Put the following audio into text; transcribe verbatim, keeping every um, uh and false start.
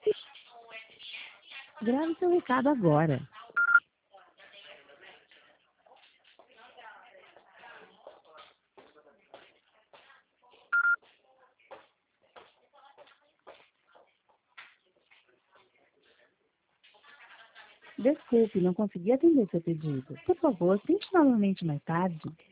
Grave seu recado agora. Desculpe, não consegui atender seu pedido. Por favor, tente novamente mais tarde.